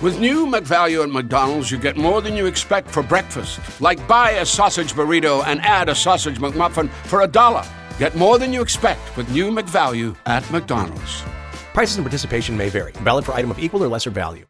With new McValue at McDonald's, you get more than you expect for breakfast. Like buy a sausage burrito and add a sausage McMuffin for $1. Get more than you expect with new McValue at McDonald's. Prices and participation may vary. Valid for item of equal or lesser value.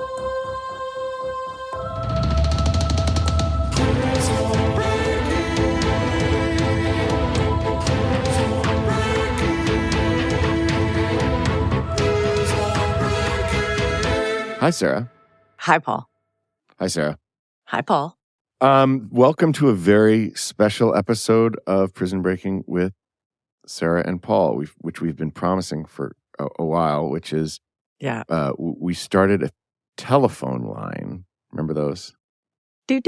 Hi, Sarah. Hi, Paul. Hi, Sarah. Hi, Paul. Welcome to a very special episode of Prison Breaking with Sarah and Paul, which we've been promising for a while, which is, we started a telephone line. Remember those? That's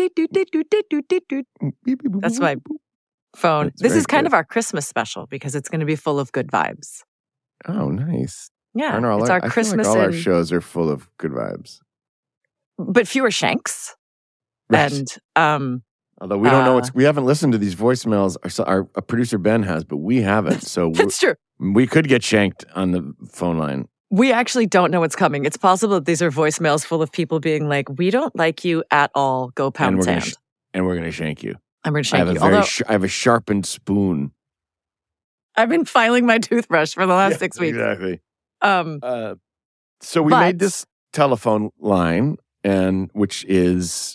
my phone. This is kind of our Christmas special because it's going to be full of good vibes. Oh, nice. Yeah, it's our I Christmas. Feel like all our shows are full of good vibes, but fewer shanks. Right. And although we don't know we haven't listened to these voicemails. Our producer Ben has, but we haven't. So that's true. We could get shanked on the phone line. We actually don't know what's coming. It's possible that these are voicemails full of people being like, "We don't like you at all. Go pound sand." And we're going to shank you. I'm going to shank you. I have a sharpened spoon. I've been filing my toothbrush for the last 6 weeks. Exactly. So we made this telephone line, and which is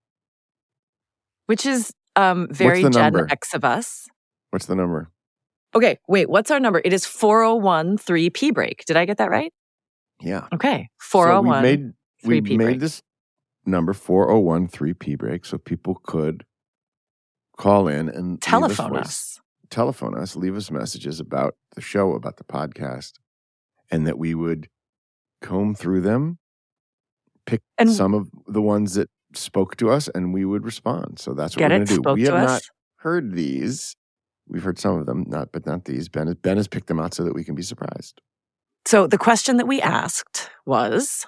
very Gen X of us. What's the number? Okay, wait. What's our number? It is 401-3P break. Did I get that right? Yeah. Okay, 401. So we made this number 401-3P break, so people could call in and telephone us. Leave us messages about the show, about the podcast. And that we would comb through them, pick some of the ones that spoke to us, and we would respond. So that's what we're going to do. We have not heard these. We've heard some of them, but not these. Ben has picked them out so that we can be surprised. So the question that we asked was,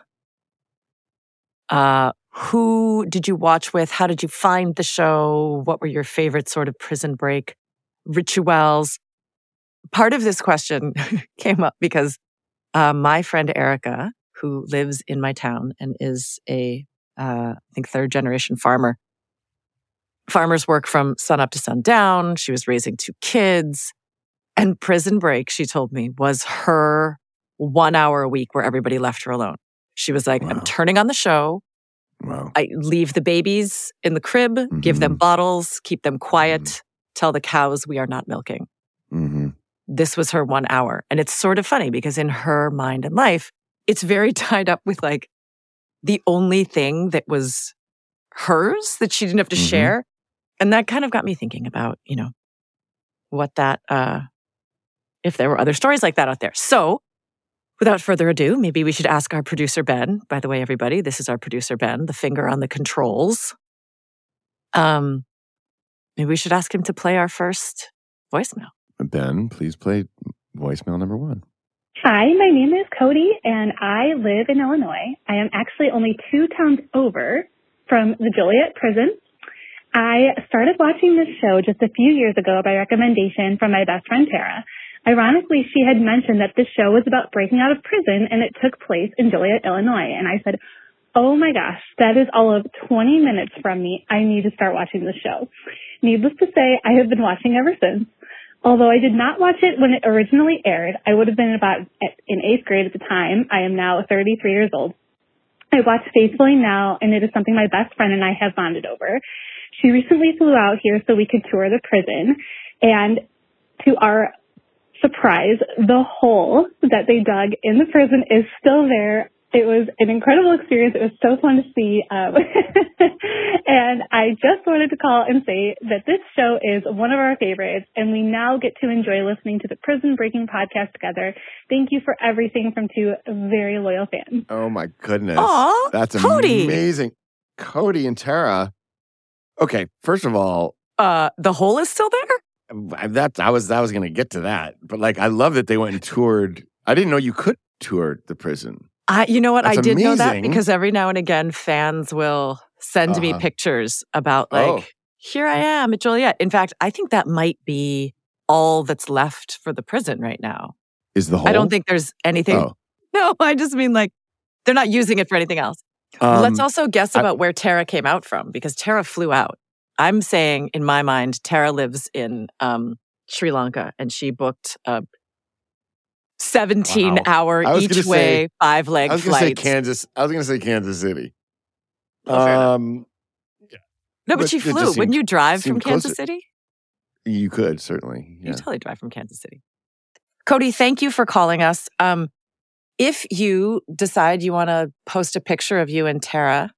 who did you watch with? How did you find the show? What were your favorite sort of prison break rituals? Part of this question came up because my friend Erica, who lives in my town and is I think third generation farmer. Farmers work from sun up to sundown. She was raising 2 kids. And Prison Break, she told me, was her 1 hour a week where everybody left her alone. She was like, I'm turning on the show. Wow. I leave the babies in the crib, give them bottles, keep them quiet, tell the cows we are not milking. Mm-hmm. This was her 1 hour. And it's sort of funny because in her mind and life, it's very tied up with like the only thing that was hers that she didn't have to share. And that kind of got me thinking about, what that, if there were other stories like that out there. So without further ado, maybe we should ask our producer, Ben. By the way, everybody, this is our producer, Ben, the finger on the controls. Maybe we should ask him to play our first voicemail. Ben, please play voicemail number 1. Hi, my name is Cody, and I live in Illinois. I am actually only 2 towns over from the Joliet prison. I started watching this show just a few years ago by recommendation from my best friend, Tara. Ironically, she had mentioned that this show was about breaking out of prison, and it took place in Joliet, Illinois. And I said, oh my gosh, that is all of 20 minutes from me. I need to start watching the show. Needless to say, I have been watching ever since. Although I did not watch it when it originally aired, I would have been about in 8th grade at the time. I am now 33 years old. I watch faithfully now, and it is something my best friend and I have bonded over. She recently flew out here so we could tour the prison, and to our surprise, the hole that they dug in the prison is still there. It was an incredible experience. It was so fun to see. And I just wanted to call and say that this show is one of our favorites, and we now get to enjoy listening to the Prison Breaking podcast together. Thank you for everything from 2 very loyal fans. Oh, my goodness. Aw, that's Cody. Amazing. Cody and Tara. Okay, first of all. The hole is still there? I was going to get to that. But I love that they went and toured. I didn't know you could tour the prison. You know what? That's I did know that amazing. because every now and again, fans will send me pictures about here I am at Joliet. In fact, I think that might be all that's left for the prison right now. Is the hole? I don't think there's anything. Oh. No, I just mean they're not using it for anything else. Let's also guess about where Tara came out from, because Tara flew out. I'm saying, in my mind, Tara lives in Sri Lanka, and she booked a 17-hour each way 5-leg flight. I was going to say Kansas City. No, but she flew. Wouldn't you drive from Kansas City? You could, certainly. Yeah. You totally drive from Kansas City. Cody, thank you for calling us. If you decide you want to post a picture of you and Tara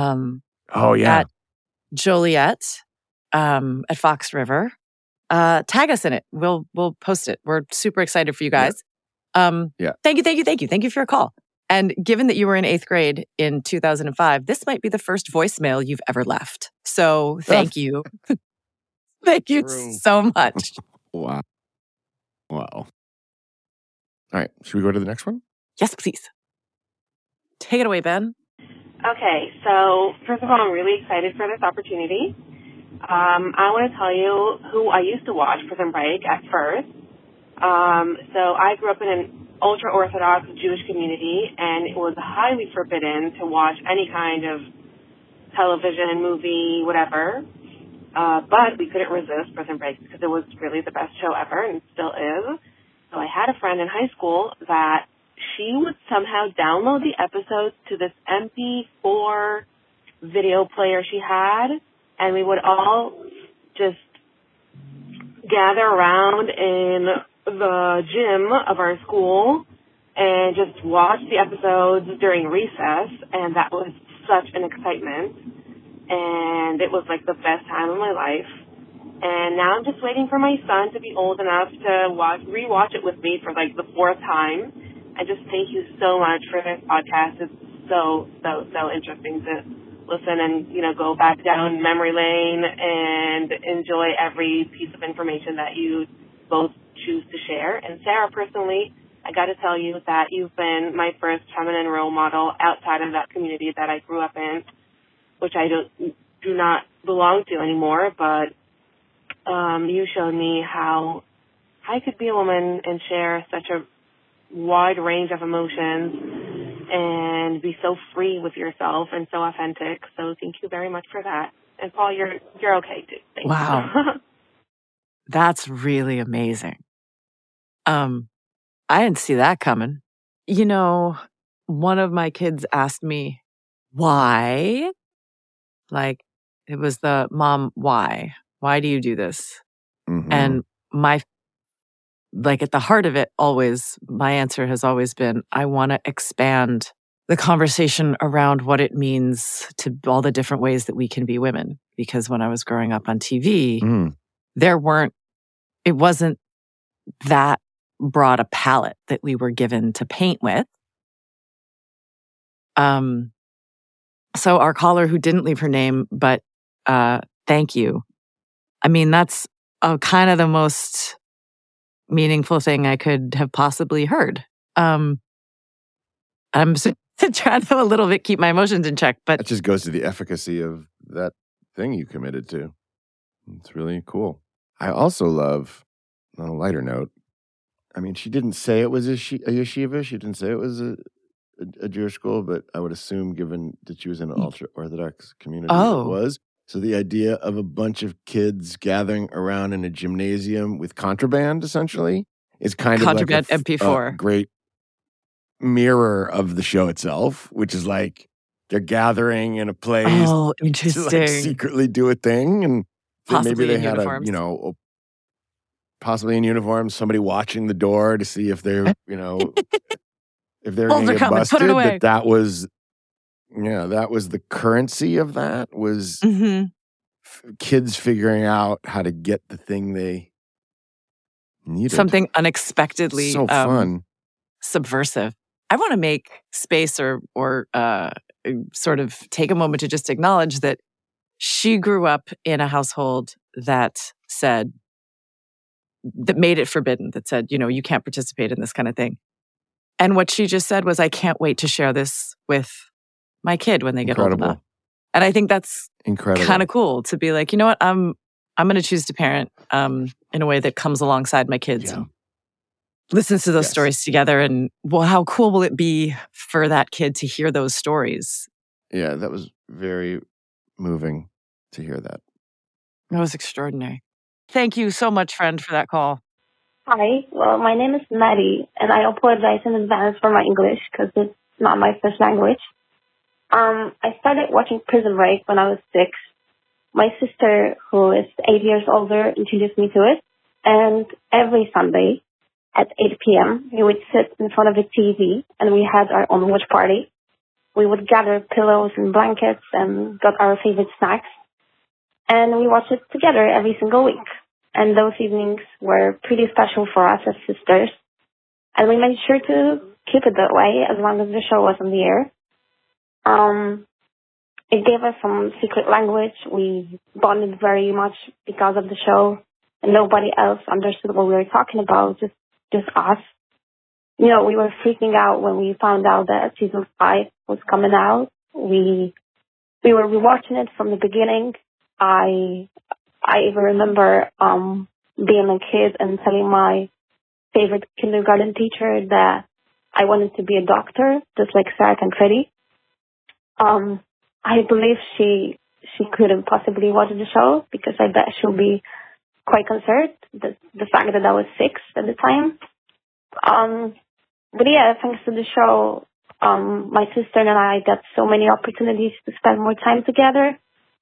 at Joliet at Fox River, tag us in it. We'll post it. We're super excited for you guys. Yeah. Thank you for your call. And given that you were in 8th grade in 2005, this might be the first voicemail you've ever left. So thank you. Thank you so much. Wow. All right. Should we go to the next one? Yes, please. Take it away, Ben. Okay. So first of all, I'm really excited for this opportunity. I want to tell you who I used to watch Prison Break at first. So I grew up in an ultra-Orthodox Jewish community, and it was highly forbidden to watch any kind of television, movie, whatever. But we couldn't resist Prison Break because it was really the best show ever, and still is. So I had a friend in high school that she would somehow download the episodes to this MP4 video player she had, and we would all just gather around in the gym of our school and just watch the episodes during recess, and that was such an excitement, and it was like the best time of my life. And now I'm just waiting for my son to be old enough to rewatch it with me for like the 4th time. I just thank you so much for this podcast. It's so interesting to listen and, go back down memory lane and enjoy every piece of information that you both choose to share. And Sarah, personally, I got to tell you that you've been my first feminine role model outside of that community that I grew up in, which I do not belong to anymore, but you showed me how I could be a woman and share such a wide range of emotions and be so free with yourself and so authentic. So thank you very much for that. And Paul, you're okay too. Thanks. Wow. That's really amazing. I didn't see that coming. One of my kids asked me why. Like, it was the mom, why? Why do you do this? Mm-hmm. And at the heart of it, always, my answer has always been, I want to expand the conversation around what it means to all the different ways that we can be women. Because when I was growing up on TV, it wasn't that broad a palette that we were given to paint with. So our caller, who didn't leave her name, but thank you. I mean, that's kind of the most meaningful thing I could have possibly heard. I'm trying to a little bit keep my emotions in check, but that just goes to the efficacy of that thing you committed to. It's really cool. I also love, on a lighter note, I mean, she didn't say it was a yeshiva. She didn't say it was a Jewish school, but I would assume, given that she was in an ultra-Orthodox community, it was. So the idea of a bunch of kids gathering around in a gymnasium with contraband, essentially, is kind of like MP4. A great mirror of the show itself, which is like they're gathering in a place to secretly do a thing, and maybe they had possibly in uniform, somebody watching the door to see if they're if they're going to get busted. That was the currency of that was kids figuring out how to get the thing they needed. Something unexpectedly so fun, subversive. I want to make space or sort of take a moment to just acknowledge that she grew up in a household that made it forbidden, that said, you can't participate in this kind of thing. And what she just said was, I can't wait to share this with my kid when they get old enough. And I think that's kind of cool to be like, you know what, I'm going to choose to parent in a way that comes alongside my kids and listens to those stories together. And how cool will it be for that kid to hear those stories Yeah, that was very moving to hear that. That was extraordinary. Thank you so much, friend, for that call. Hi. Well, my name is Maddie, and I apologize in advance for my English because it's not my first language. I started watching Prison Break when I was 6. My sister, who is 8 years older, introduced me to it. And every Sunday at 8 p.m., we would sit in front of a TV and we had our own watch party. We would gather pillows and blankets and got our favorite snacks. And we watched it together every single week. And those evenings were pretty special for us as sisters. And we made sure to keep it that way as long as the show was on the air. It gave us some secret language. We bonded very much because of the show. And nobody else understood what we were talking about, just us. You know, we were freaking out when we found out that season 5 was coming out. We were rewatching it from the beginning. I even remember being a kid and telling my favorite kindergarten teacher that I wanted to be a doctor, just like Sarah Tancredi. I believe she couldn't possibly watch the show because I bet she'll be quite concerned, the fact that I was 6 at the time. But yeah, thanks to the show, my sister and I got so many opportunities to spend more time together.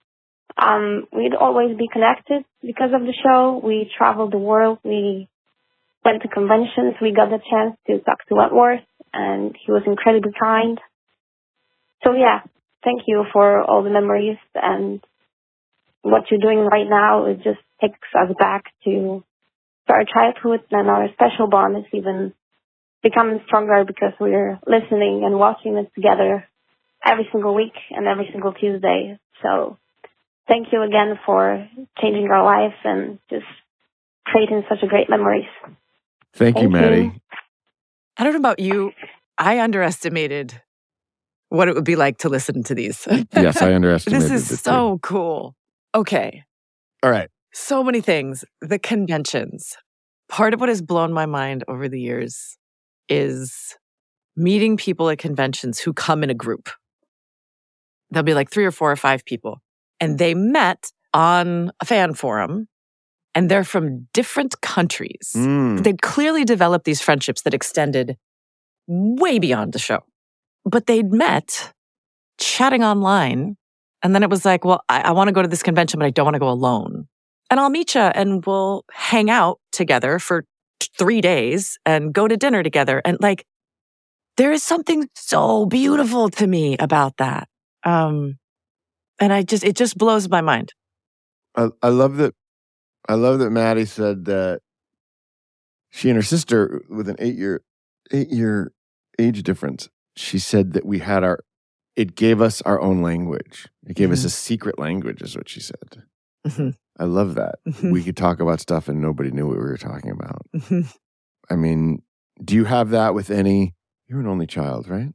We'd always be connected because of the show. We traveled the world. We went to conventions. We got the chance to talk to Wentworth, and he was incredibly kind. So yeah, thank you for all the memories, and what you're doing right now, it just takes us back to our childhood, and our special bond is even becoming stronger because we're listening and watching it together every single week and every single Tuesday. So thank you again for changing our lives and just creating such a great memories. Thank you, Maddie. I don't know about you. I underestimated what it would be like to listen to these. Yes, I underestimated This is so cool. Okay. All right. So many things. The conventions. Part of what has blown my mind over the years is meeting people at conventions who come in a group. There'll be like 3 or 4 or 5 people. And they met on a fan forum, and they're from different countries. They'd clearly developed these friendships that extended way beyond the show. But they'd met chatting online, and then it was like, well, I want to go to this convention, but I don't want to go alone. And I'll meet you, and we'll hang out together for 3 days and go to dinner together. And like, there is something so beautiful to me about that. And it just blows my mind. I love that Maddie said that she and her sister, with an 8-year age difference, she said that it gave us our own language. It gave us a secret language, is what she said. Mm-hmm. I love that. We could talk about stuff and nobody knew what we were talking about. I mean, do you have that with you're an only child, right?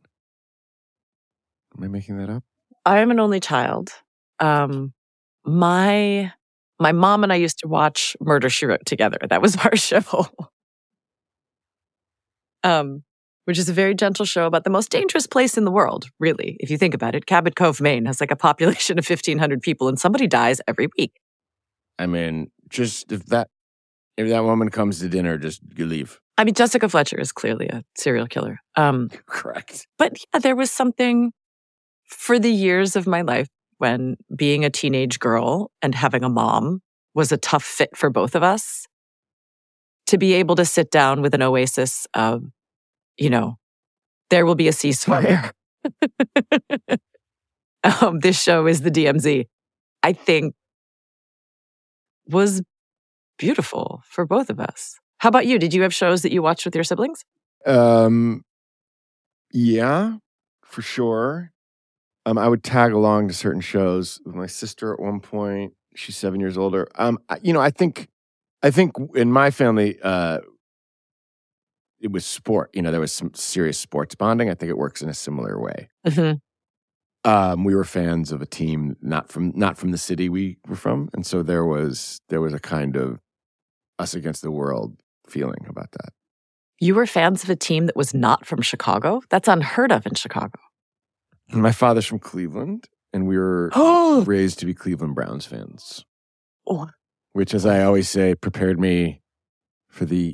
Am I making that up? I am an only child. My mom and I used to watch Murder, She Wrote together. That was our show. Which is a very gentle show about the most dangerous place in the world, really, if you think about it. Cabot Cove, Maine has like a population of 1,500 people, and somebody dies every week. I mean, just if that woman comes to dinner, just you leave. I mean, Jessica Fletcher is clearly a serial killer. Correct. But yeah, there was something for the years of my life when being a teenage girl and having a mom was a tough fit for both of us. To be able to sit down with an oasis of, there will be a ceasefire. This show is the DMZ. I think was beautiful for both of us. How about you? Did you have shows that you watched with your siblings? Yeah, for sure. I would tag along to certain shows with my sister at one point. She's 7 years older. I think in my family, it was sport. There was some serious sports bonding. I think it works in a similar way. Mm-hmm. We were fans of a team not from the city we were from, and so there was a kind of us against the world feeling about that. You were fans of a team that was not from Chicago? That's unheard of in Chicago. My father's from Cleveland, and we were raised to be Cleveland Browns fans. Oh. Which, as I always say, prepared me for the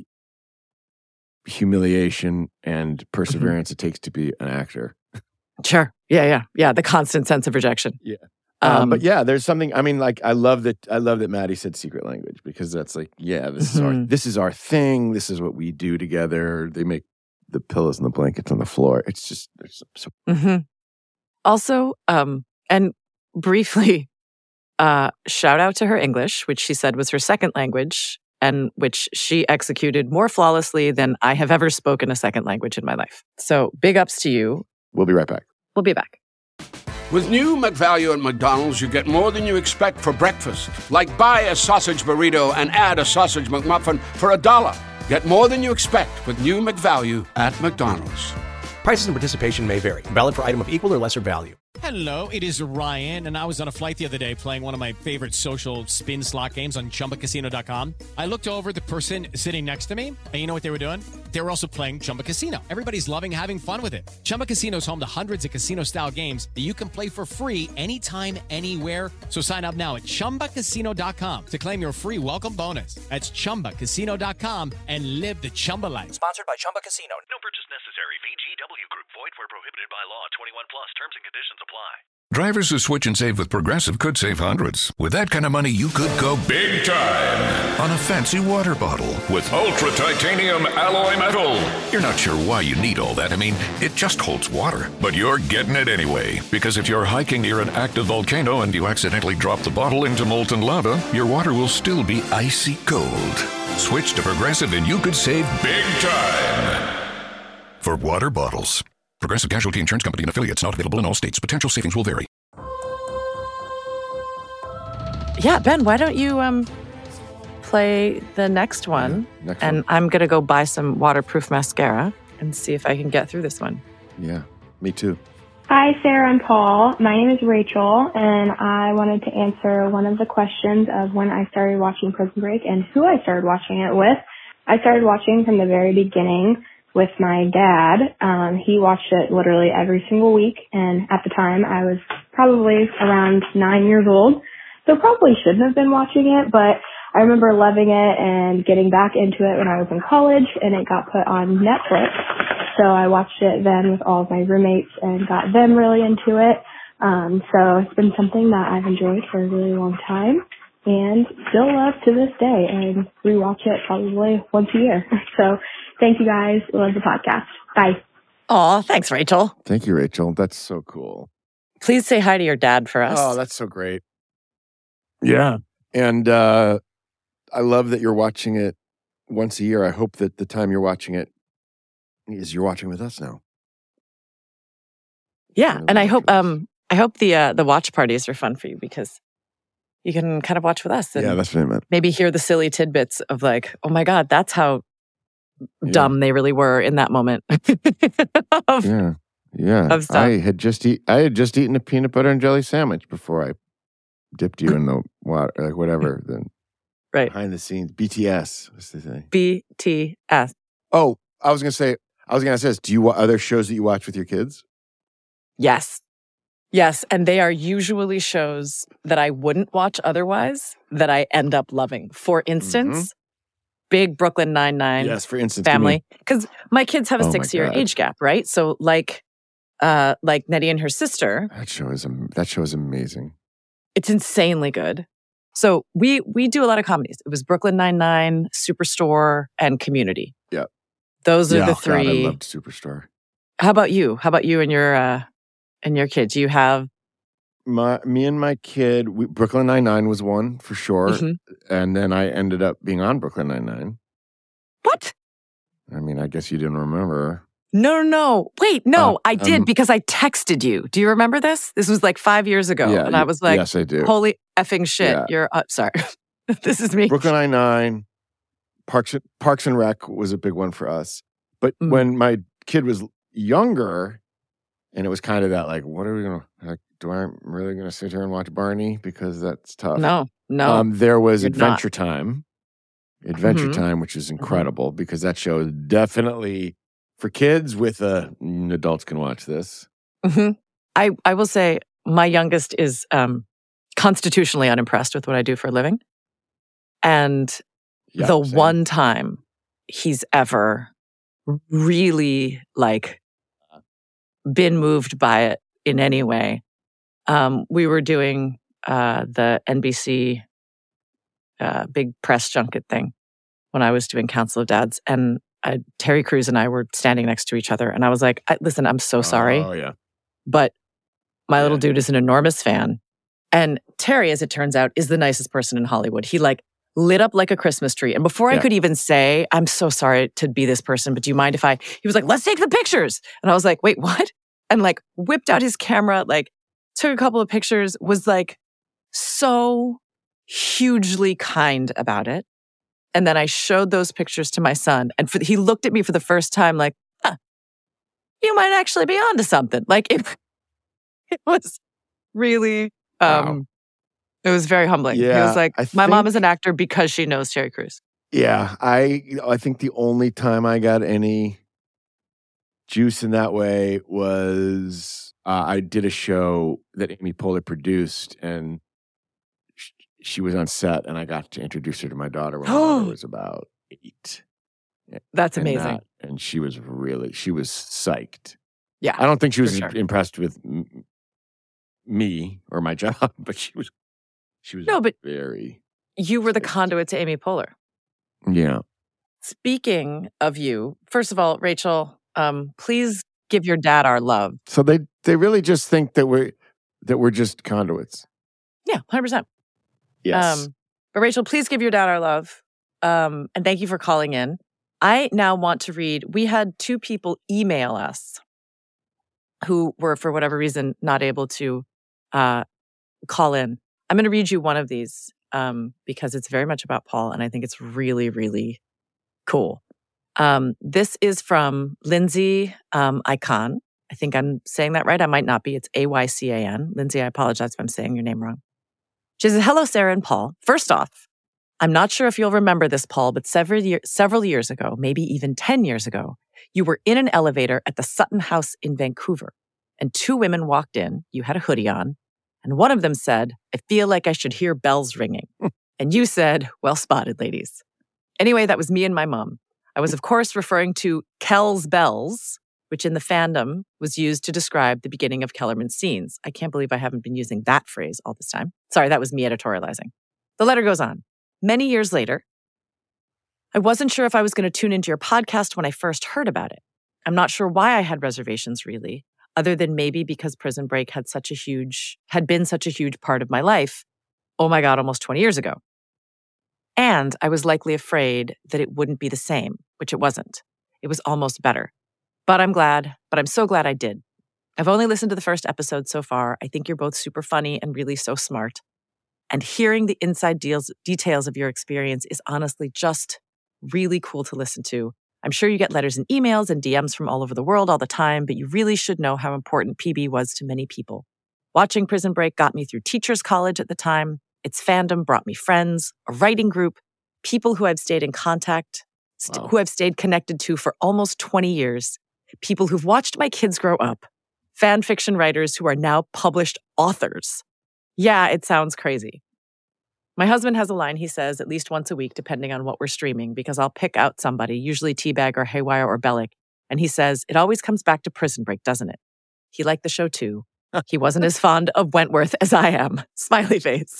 humiliation and perseverance it takes to be an actor. Sure. Yeah. The constant sense of rejection. Yeah. But yeah, there's something. I mean, like I love that Maddie said secret language, because that's like, yeah, this is our thing. This is what we do together. They make the pillows and the blankets on the floor. It's just so. Mm-hmm. Also, and briefly, shout out to her English, which she said was her second language, and which she executed more flawlessly than I have ever spoken a second language in my life. So big ups to you. We'll be right back. We'll be back. With new McValue at McDonald's, you get more than you expect for breakfast. Like buy a sausage burrito and add a sausage McMuffin for $1. Get more than you expect with new McValue at McDonald's. Prices and participation may vary. Valid for item of equal or lesser value. Hello, it is Ryan, and I was on a flight the other day playing one of my favorite social spin slot games on ChumbaCasino.com. I looked over at the person sitting next to me, and you know what they were doing? They were also playing Chumba Casino. Everybody's loving having fun with it. Chumba Casino is home to hundreds of casino-style games that you can play for free anytime, anywhere. So sign up now at ChumbaCasino.com to claim your free welcome bonus. That's ChumbaCasino.com and live the Chumba life. Sponsored by Chumba Casino. No purchase necessary. VGW Group. Void where prohibited by law. 21 plus. Terms and conditions apply. Drivers who switch and save with Progressive could save hundreds. With that kind of money, you could go big time on a fancy water bottle with ultra titanium alloy metal. You're not sure why you need all that. I mean, it just holds water. But you're getting it anyway. Because if you're hiking near an active volcano and you accidentally drop the bottle into molten lava, your water will still be icy cold. Switch to Progressive and you could save big time. For water bottles. Progressive Casualty Insurance Company and affiliates, not available in all states. Potential savings will vary. Yeah, Ben, why don't you play the next one? I'm going to go buy some waterproof mascara and see if I can get through this one. Yeah, me too. Hi, Sarah and Paul. My name is Rachel, and I wanted to answer one of the questions of when I started watching Prison Break and who I started watching it with. I started watching from the very beginning with my dad. He watched it literally every single week, and at the time I was probably around 9 years old, so probably shouldn't have been watching it, but I remember loving it and getting back into it when I was in college, and it got put on Netflix, so I watched it then with all of my roommates and got them really into it. So it's been something that I've enjoyed for a really long time and still love to this day, and rewatch it probably once a year. So thank you guys. Love the podcast. Bye. Aw, thanks, Rachel. Thank you, Rachel. That's so cool. Please say hi to your dad for us. Oh, that's so great. Yeah. And I love that you're watching it once a year. I hope that the time you're watching it is you're watching with us now. Yeah, and I hope the watch parties are fun for you, because you can kind of watch with us. And yeah, that's what I meant. Maybe hear the silly tidbits of like, oh my God, that's how dumb they really were in that moment. Yeah. I had just eaten a peanut butter and jelly sandwich before I dipped you in the water, like whatever. Then right behind the scenes, BTS. What's the thing? BTS. Oh, I was gonna ask this. Do you other shows that you watch with your kids? Yes, and they are usually shows that I wouldn't watch otherwise that I end up loving. For instance, big Brooklyn Nine-Nine. Yes, for instance, family, because my kids have a 6-year age gap, right? So like Nettie and her sister. That show is amazing. It's insanely good. So we do a lot of comedies. It was Brooklyn Nine-Nine, Superstore, and Community. Yeah, those are the three. God, I loved Superstore. How about you? How about you and your kids? You have me and my kid. Brooklyn Nine-Nine was one for sure, and then I ended up being on Brooklyn Nine-Nine. What? I mean, I guess you didn't remember. No. Wait, no, I did, because I texted you. Do you remember this? This was like 5 years ago. Yeah, and I was like, yes, I do. Holy effing shit. Yeah. You're, sorry. This is me. Brooklyn Nine-Nine, Parks and Rec was a big one for us. But when my kid was younger, and it was kind of that, like, what are we going to, like, do I really going to sit here and watch Barney? Because that's tough. No. There was Adventure Time. Adventure Time, which is incredible, because that show is definitely for kids with adults can watch this. I will say my youngest is constitutionally unimpressed with what I do for a living. And the same. one time he's ever really like been moved by it in any way, we were doing the NBC big press junket thing when I was doing Council of Dads, and Terry Crews and I were standing next to each other, and I was like, listen, I'm so sorry. Oh, yeah. But my little dude is an enormous fan. And Terry, as it turns out, is the nicest person in Hollywood. He like lit up like a Christmas tree. And before I could even say, I'm so sorry to be this person, but do you mind if he was like, let's take the pictures. And I was like, wait, what? And like whipped out his camera, like took a couple of pictures, was like so hugely kind about it. And then I showed those pictures to my son. And he looked at me for the first time like, you might actually be onto something. Like it was really, it was very humbling. Yeah, he was like, my mom is an actor because she knows Terry Crews. Yeah, I think the only time I got any juice in that way was I did a show that Amy Poehler produced, and she was on set, and I got to introduce her to my daughter when my daughter was about 8. That's amazing. And she was psyched. Yeah, I don't think she was impressed with me or my job, but she was very. You were the conduit to Amy Poehler. Yeah. Speaking of you, first of all, Rachel, please give your dad our love. So they really just think that we're just conduits. Yeah, 100%. Yes. But Rachel, please give your dad our love. And thank you for calling in. I now want to read, we had 2 people email us who were, for whatever reason, not able to call in. I'm going to read you one of these because it's very much about Paul, and I think it's really, really cool. This is from Lindsay Icon. I think I'm saying that right. I might not be. It's Aycan. Lindsay, I apologize if I'm saying your name wrong. She says, hello, Sarah and Paul. First off, I'm not sure if you'll remember this, Paul, but several years ago, maybe even 10 years ago, you were in an elevator at the Sutton House in Vancouver, and 2 women walked in. You had a hoodie on, and one of them said, I feel like I should hear bells ringing. And you said, well spotted, ladies. Anyway, that was me and my mom. I was, of course, referring to Kel's bells, which in the fandom was used to describe the beginning of Kellerman's scenes. I can't believe I haven't been using that phrase all this time. Sorry, that was me editorializing. The letter goes on. Many years later, I wasn't sure if I was going to tune into your podcast when I first heard about it. I'm not sure why I had reservations, really, other than maybe because Prison Break had been such a huge part of my life. Oh my God, almost 20 years ago. And I was likely afraid that it wouldn't be the same, which it wasn't. It was almost better. But I'm so glad I did. I've only listened to the first episode so far. I think you're both super funny and really so smart. And hearing the inside details of your experience is honestly just really cool to listen to. I'm sure you get letters and emails and DMs from all over the world all the time, but you really should know how important PB was to many people. Watching Prison Break got me through teachers' college at the time. Its fandom brought me friends, a writing group, people who I've stayed in contact, who I've stayed connected to for almost 20 years, people who've watched my kids grow up, fan fiction writers who are now published authors. Yeah, it sounds crazy. My husband has a line, he says, at least once a week, depending on what we're streaming, because I'll pick out somebody, usually Teabag or Haywire or Bellic, and he says, it always comes back to Prison Break, doesn't it? He liked the show too. He wasn't as fond of Wentworth as I am. Smiley face.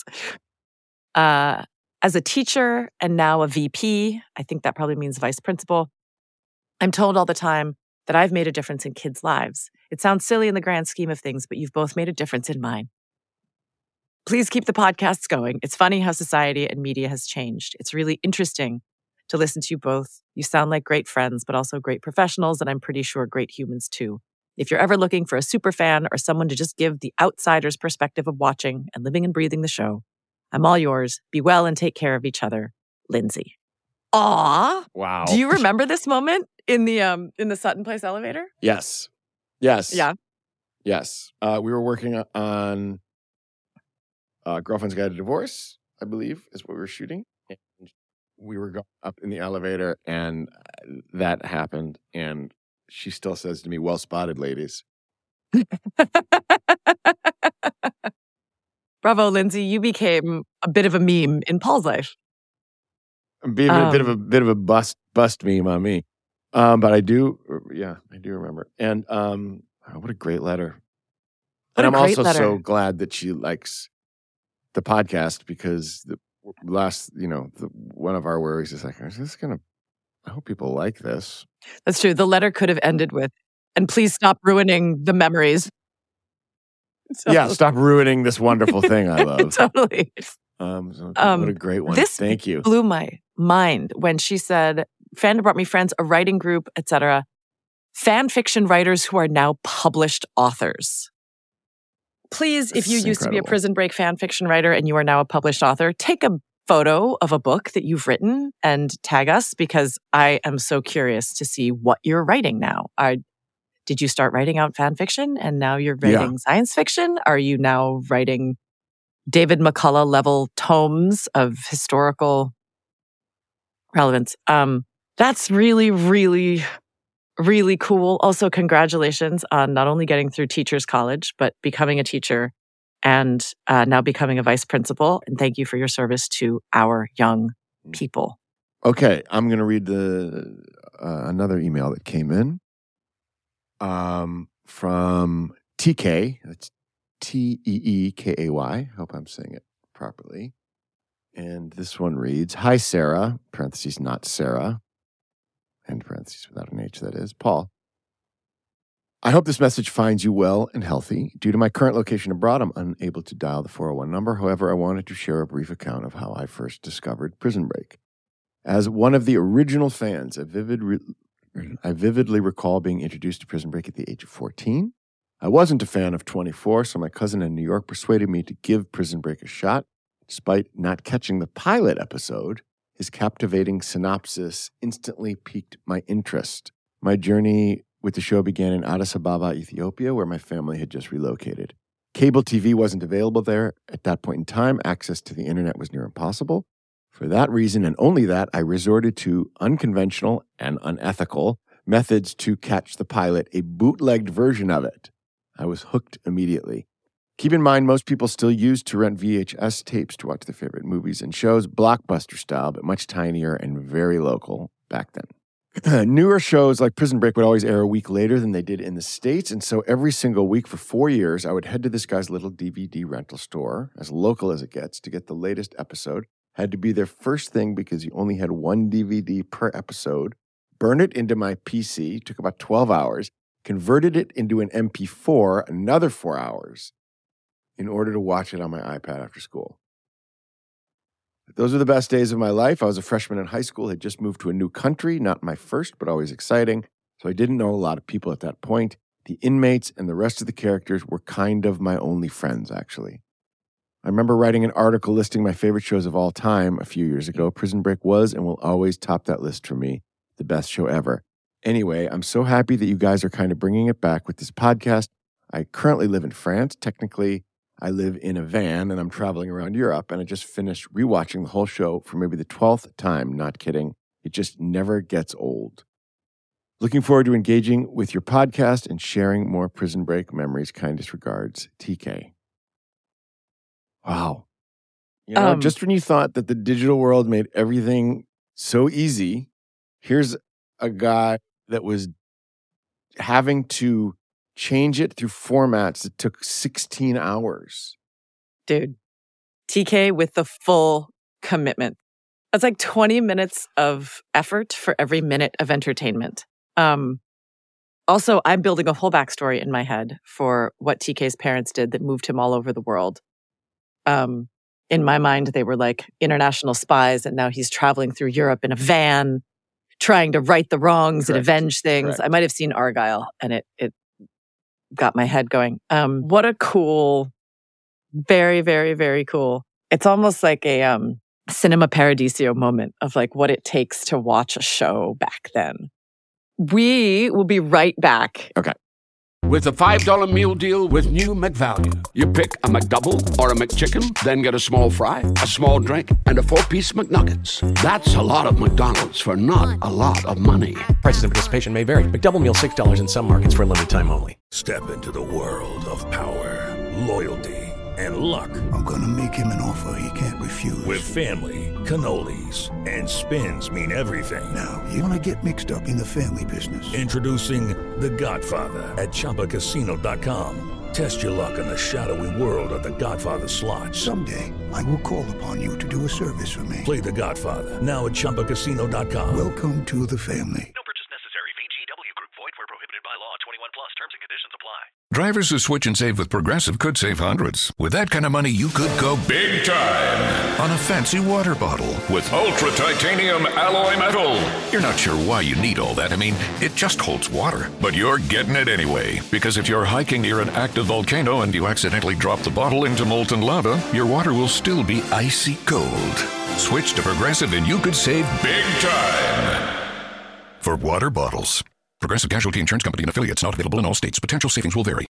As a teacher and now a VP, I think that probably means vice principal, I'm told all the time that I've made a difference in kids' lives. It sounds silly in the grand scheme of things, but you've both made a difference in mine. Please keep the podcasts going. It's funny how society and media has changed. It's really interesting to listen to you both. You sound like great friends, but also great professionals, and I'm pretty sure great humans too. If you're ever looking for a super fan or someone to just give the outsider's perspective of watching and living and breathing the show, I'm all yours. Be well and take care of each other. Lindsay. Aw. Wow. Do you remember this moment in the Sutton Place elevator? Yes. Yeah. Yes. We were working on Girlfriend's Guide to Divorce, I believe, is what we were shooting. And we were going up in the elevator, and that happened. And she still says to me, well spotted, ladies. Bravo, Lindsay. You became a bit of a meme in Paul's life. A bit of a bust meme on me. But I do remember. And what a great letter. And I'm also so glad that she likes the podcast, because the last, one of our worries is like, I hope people like this. That's true. The letter could have ended with, and please stop ruining the memories. So, yeah, stop ruining this wonderful thing I love. Totally. What a great one. Thank you. Blew my mind when she said, Fandom brought me friends, a writing group, etc. Fan fiction writers who are now published authors. Please, if you used to be a Prison Break fan fiction writer and you are now a published author, take a photo of a book that you've written and tag us, because I am so curious to see what you're writing now. Did you start writing out fan fiction and now you're writing science fiction? Are you now writing David McCullough level tomes of historical relevance? That's really, really, really cool. Also, congratulations on not only getting through Teachers College, but becoming a teacher and now becoming a vice principal. And thank you for your service to our young people. Okay, I'm going to read another email that came in from TK. That's Teekay. Hope I'm saying it properly. And this one reads, Hi, Sarah, parentheses, not Sarah, end parentheses, without an H, that is, Paul. I hope this message finds you well and healthy. Due to my current location abroad, I'm unable to dial the 401 number. However, I wanted to share a brief account of how I first discovered Prison Break. As one of the original fans, I vividly recall being introduced to Prison Break at the age of 14. I wasn't a fan of 24, so my cousin in New York persuaded me to give Prison Break a shot. Despite not catching the pilot episode, his captivating synopsis instantly piqued my interest. My journey with the show began in Addis Ababa, Ethiopia, where my family had just relocated. Cable TV wasn't available there at that point in time. Access to the internet was near impossible. For that reason, and only that, I resorted to unconventional and unethical methods to catch the pilot, a bootlegged version of it. I was hooked immediately. Keep in mind, most people still used to rent VHS tapes to watch their favorite movies and shows, blockbuster style, but much tinier and very local back then. Newer shows like Prison Break would always air a week later than they did in the States, and so every single week for 4 years, I would head to this guy's little DVD rental store, as local as it gets, to get the latest episode. Had to be there first thing because you only had one DVD per episode. Burn it into my PC, took about 12 hours, converted it into an MP4, another 4 hours, in order to watch it on my iPad after school. Those are the best days of my life. I was a freshman in high school, had just moved to a new country, not my first, but always exciting. So I didn't know a lot of people at that point. The inmates and the rest of the characters were kind of my only friends, actually. I remember writing an article listing my favorite shows of all time a few years ago. Prison Break was and will always top that list for me. The best show ever. Anyway, I'm so happy that you guys are kind of bringing it back with this podcast. I currently live in France. Technically, I live in a van and I'm traveling around Europe, and I just finished rewatching the whole show for maybe the 12th time. Not kidding. It just never gets old. Looking forward to engaging with your podcast and sharing more Prison Break memories. Kindest regards, TK. Wow. Just when you thought that the digital world made everything so easy, here's a guy that was having to change it through formats that took 16 hours. Dude, TK with the full commitment. That's like 20 minutes of effort for every minute of entertainment. Also, I'm building a whole backstory in my head for what TK's parents did that moved him all over the world. In my mind, they were like international spies, and now he's traveling through Europe in a van, trying to right the wrongs and avenge things. Correct. I might have seen Argylle, and it got my head going. What a cool, very, very, very cool. It's almost like a Cinema Paradiso moment of like what it takes to watch a show back then. We will be right back. Okay. with the $5 meal deal with new McValue. You pick a McDouble or a McChicken, then get a small fry, a small drink, and a 4-piece McNuggets. That's a lot of McDonald's for not a lot of money. Prices and participation may vary. McDouble meal $6 in some markets for a limited time only. Step into the world of power, loyalty, and luck. I'm gonna make him an offer he can't refuse. With family, cannolis, and spins mean everything. Now, you wanna get mixed up in the family business. Introducing The Godfather at ChumbaCasino.com. Test your luck in the shadowy world of The Godfather slot. Someday, I will call upon you to do a service for me. Play The Godfather now at ChumbaCasino.com. Welcome to the family. No purchase necessary. VGW Group. Void where prohibited by law. 21 plus. Terms and conditions apply. Drivers who switch and save with Progressive could save hundreds. With that kind of money, you could go big time on a fancy water bottle with ultra titanium alloy metal. You're not sure why you need all that. I mean, it just holds water. But you're getting it anyway. Because if you're hiking near an active volcano and you accidentally drop the bottle into molten lava, your water will still be icy cold. Switch to Progressive and you could save big time. For water bottles. Progressive Casualty Insurance Company and affiliates, not available in all states. Potential savings will vary.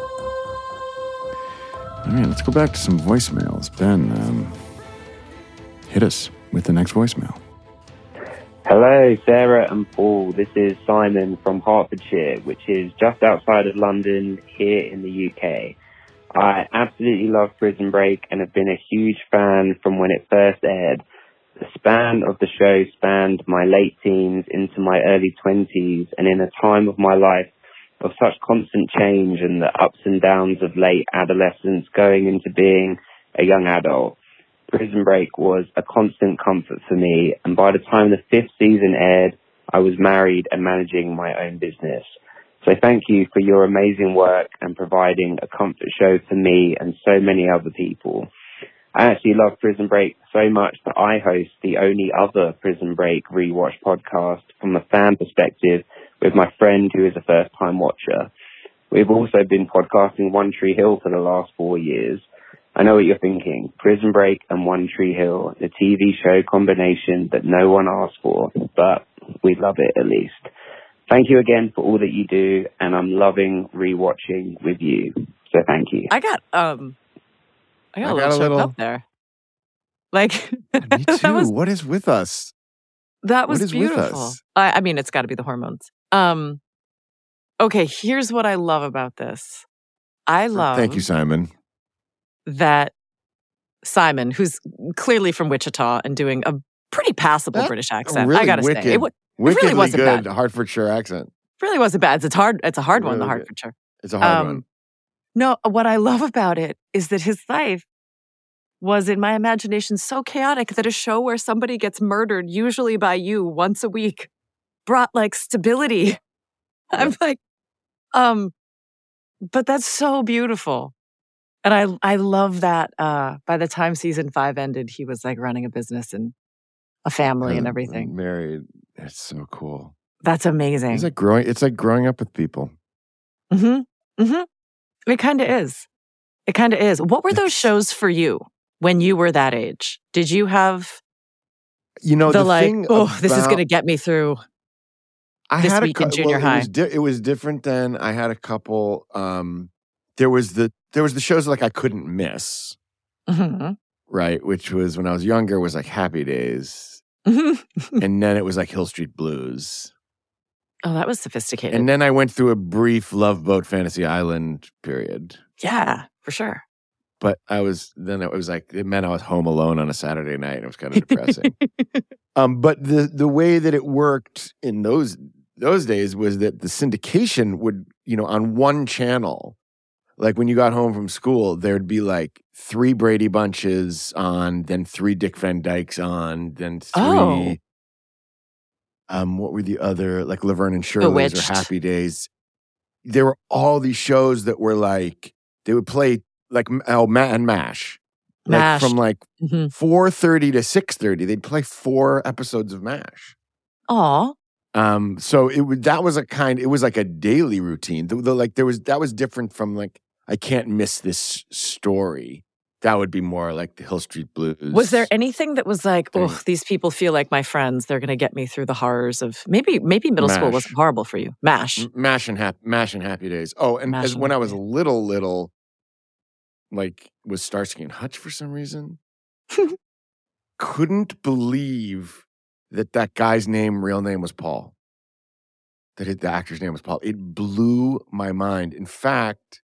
All right, let's go back to some voicemails. Ben, hit us with the next voicemail. Hello, Sarah and Paul. This is Simon from Hertfordshire, which is just outside of London here in the UK. I absolutely love Prison Break and have been a huge fan from when it first aired. The span of the show spanned my late teens into my early 20s, and in a time of my life of such constant change and the ups and downs of late adolescence going into being a young adult, Prison Break was a constant comfort for me, and by the time the 5th season aired, I was married and managing my own business. So thank you for your amazing work and providing a comfort show for me and so many other people. I actually love Prison Break so much that I host the only other Prison Break rewatch podcast from a fan perspective with my friend who is a first-time watcher. We've also been podcasting One Tree Hill for the last 4 years. I know what you're thinking. Prison Break and One Tree Hill, the TV show combination that no one asked for, but we love it at least. Thank you again for all that you do, and I'm loving rewatching with you. So thank you. I got a little choked up there. Like, me too. What is with us? That was beautiful. I mean, it's got to be the hormones. Okay, here's what I love about this. I love. Thank you, Simon. That Simon, who's clearly from Wichita and doing a pretty passable British accent. Really I gotta say, it really wasn't good bad. Hertfordshire accent. Really wasn't bad. It's hard. It's a hard Really one. The good. Hertfordshire. It's a hard one. No, what I love about it is that his life was, in my imagination, so chaotic that a show where somebody gets murdered, usually by you, once a week, brought like stability. I'm like, but that's so beautiful. And I love that by the time season 5 ended, he was like running a business and a family and everything. Married. It's so cool. That's amazing. It's like growing up with people. Mm-hmm. Mm-hmm. It kind of is. It kind of is. What were those shows for you when you were that age? Did you have, the like, thing this is going to get me through this week in junior high? It was different then. I had a couple. There was the shows like I couldn't miss, right? Which was when I was younger was like Happy Days, and then it was like Hill Street Blues. Oh, that was sophisticated. And then I went through a brief Love Boat Fantasy Island period. Yeah, for sure. But it meant I was home alone on a Saturday night. And it was kind of depressing. But the way that it worked in those days was that the syndication would, on one channel, like when you got home from school, there'd be like 3 Brady Bunches on, then 3 Dick Van Dykes on, then 3. What were the other, like Laverne and Shirley's or Happy Days? There were all these shows that were like, they would play like Matt and MASH. Like from like 4:30 to 6:30, they'd play 4 episodes of MASH. Aw. So it was like a daily routine. That was different from like, I can't miss this story. That would be more like the Hill Street Blues. Was there anything that was like, oh, these people feel like my friends. They're going to get me through the horrors of maybe middle school wasn't horrible for you. MASH. MASH and Happy Days. Oh, and when I was little, like was Starsky and Hutch for some reason. Couldn't believe that guy's real name was Paul. That the actor's name was Paul. It blew my mind. In fact,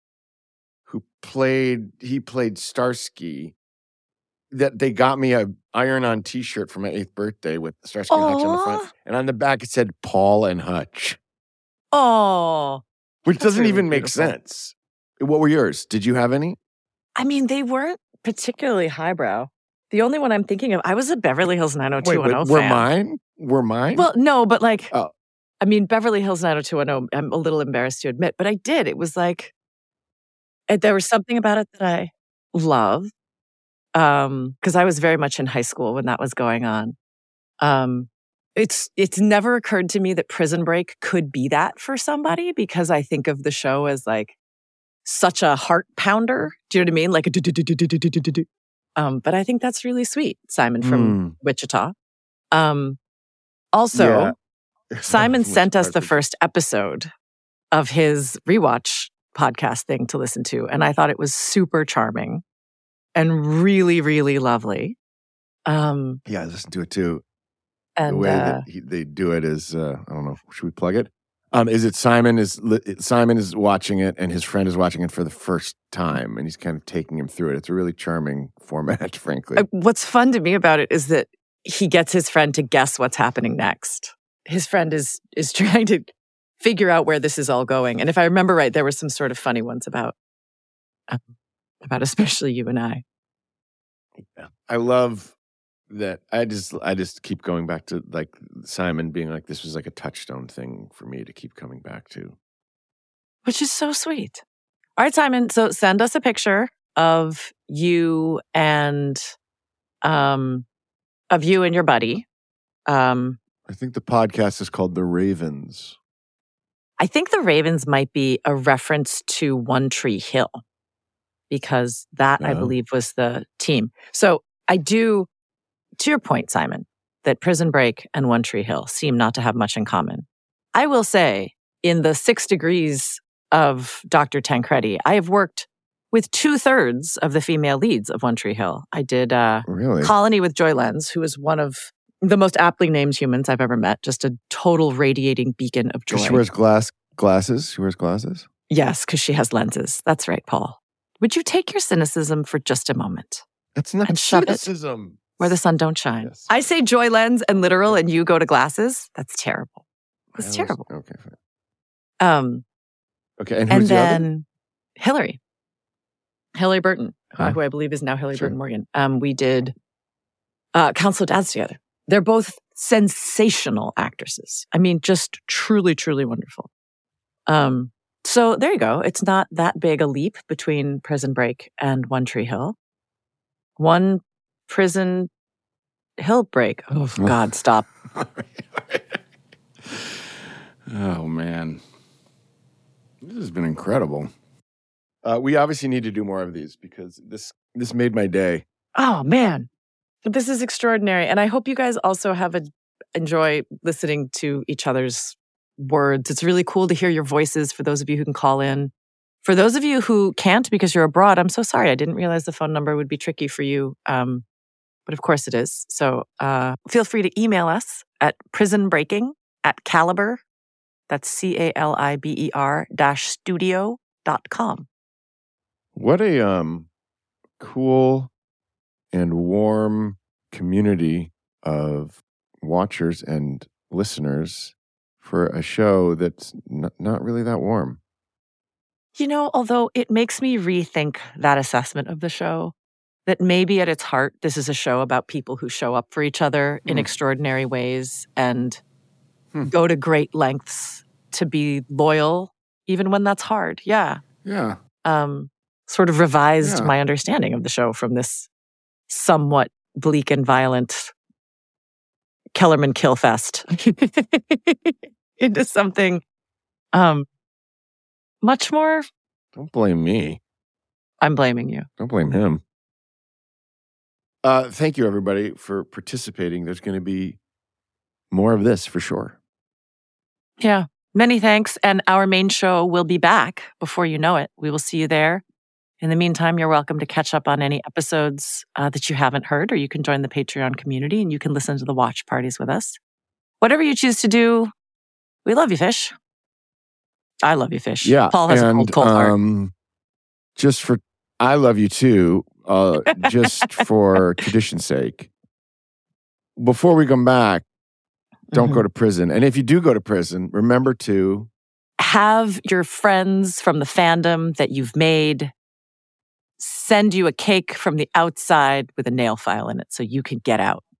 he played Starsky. That they got me a iron-on T-shirt for my 8th birthday with Starsky and Hutch on the front, and on the back it said Paul and Hutch. Oh, which doesn't really even make sense. What were yours? Did you have any? I mean, they weren't particularly highbrow. The only one I'm thinking of, I was a Beverly Hills 90210 fan. Were mine? Well, no, but like, I mean, Beverly Hills 90210, I'm a little embarrassed to admit, but I did. It was like, there was something about it that I loved, because I was very much in high school when that was going on. It's never occurred to me that Prison Break could be that for somebody, because I think of the show as like such a heart pounder. Do you know what I mean? Like a but I think that's really sweet, Simon from Wichita. Also, Simon sent us the first episode of his rewatch podcast thing to listen to, and I thought it was super charming and really, really lovely. Yeah, I listened to it too. And the way that they do it is, I don't know, should we plug it? Is it Simon is watching it and his friend is watching it for the first time and he's kind of taking him through it. It's a really charming format, frankly. What's fun to me about it is that he gets his friend to guess what's happening next. His friend is trying to figure out where this is all going. And if I remember right, there were some sort of funny ones about especially you and I. Yeah. I love that. I just keep going back to like Simon being like, this was like a touchstone thing for me to keep coming back to. Which is so sweet. All right, Simon. So send us a picture of you and your buddy. I think the podcast is called The Ravens. I think The Ravens might be a reference to One Tree Hill, because that, I believe, was the team. So I do, to your point, Simon, that Prison Break and One Tree Hill seem not to have much in common. I will say, in the 6 degrees of Dr. Tancredi, I have worked with 2/3 of the female leads of One Tree Hill. I did Colony with Joy Lenz, who is one of the most aptly named humans I've ever met. Just a total radiating beacon of joy. She wears glasses. She wears glasses? Yes, because she has lenses. That's right, Paul. Would you take your cynicism for just a moment? That's not cynicism. Where the sun don't shine. Yes. I say Joy Lenz and literal, and you go to glasses. That's terrible. It's terrible. Okay, fine. Okay, and who's the other? Hillary Burton, who I believe is now Hillary Burton Morgan. We did Council of Dads together. They're both sensational actresses. I mean, just truly, truly wonderful. So there you go. It's not that big a leap between Prison Break and One Tree Hill. One Prison Hill break. Oh, God, stop. Oh, man. This has been incredible. We obviously need to do more of these because this made my day. Oh, man. This is extraordinary. And I hope you guys also enjoy listening to each other's words. It's really cool to hear your voices for those of you who can call in. For those of you who can't because you're abroad, I'm so sorry. I didn't realize the phone number would be tricky for you. But of course it is. So feel free to email us at prisonbreaking@caliber. That's CALIBER-studio.com. What a cool and warm community of watchers and listeners for a show that's not really that warm. You know, although it makes me rethink that assessment of the show, that maybe at its heart, this is a show about people who show up for each other in extraordinary ways and go to great lengths to be loyal, even when that's hard. Yeah. Yeah. Sort of revised my understanding of the show from this somewhat bleak and violent Kellerman kill fest into something much more. Don't blame me. I'm blaming you. Don't blame him. Thank you, everybody, for participating. There's going to be more of this for sure. Yeah. Many thanks. And our main show will be back before you know it. We will see you there. In the meantime, you're welcome to catch up on any episodes that you haven't heard, or you can join the Patreon community and you can listen to the watch parties with us. Whatever you choose to do, we love you, Fish. I love you, Fish. Yeah. Paul has a cold heart. I love you too, just for tradition's sake. Before we come back, don't go to prison. And if you do go to prison, remember to have your friends from the fandom that you've made send you a cake from the outside with a nail file in it so you can get out.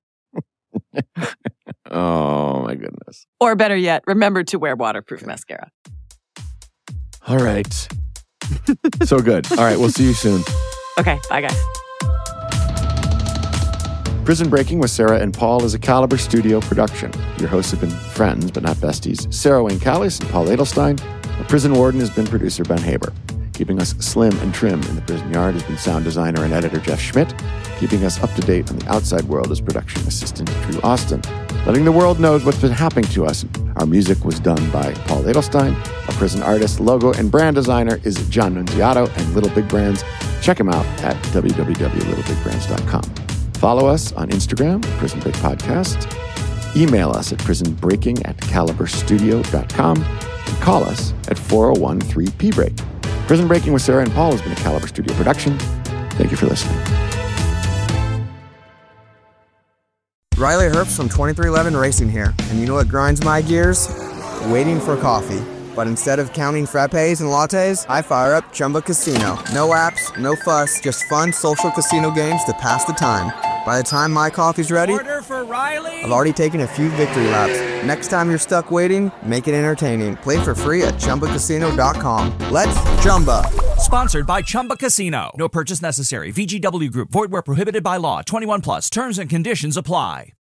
Oh, my goodness. Or better yet, remember to wear waterproof mascara. All right. So good. All right, we'll see you soon. Okay, bye, guys. Prison Breaking with Sarah and Paul is a Caliber Studio production. Your hosts have been friends, but not besties, Sarah Wayne Callies and Paul Edelstein. The prison warden has been producer Ben Haber. Keeping us slim and trim in the prison yard has been sound designer and editor Jeff Schmidt. Keeping us up to date on the outside world is production assistant Drew Austin. Letting the world know what's been happening to us. Our music was done by Paul Edelstein. Our prison artist, logo, and brand designer is John Nunziato and Little Big Brands. Check him out at www.littlebigbrands.com. Follow us on Instagram, Prison Break Podcast. Email us at prisonbreaking@caliberstudio.com and call us at 401-3-P-BREAK. Prison Breaking with Sarah and Paul has been a Caliber Studio production. Thank you for listening. Riley Herbst from 2311 Racing here, and you know what grinds my gears? Waiting for coffee. But instead of counting frappes and lattes, I fire up Chumba Casino. No apps, no fuss, just fun social casino games to pass the time. By the time my coffee's ready, order for Riley. I've already taken a few victory laps. Next time you're stuck waiting, make it entertaining. Play for free at ChumbaCasino.com. Let's Chumba. Sponsored by Chumba Casino. No purchase necessary. VGW Group. Void where prohibited by law. 21 plus. Terms and conditions apply.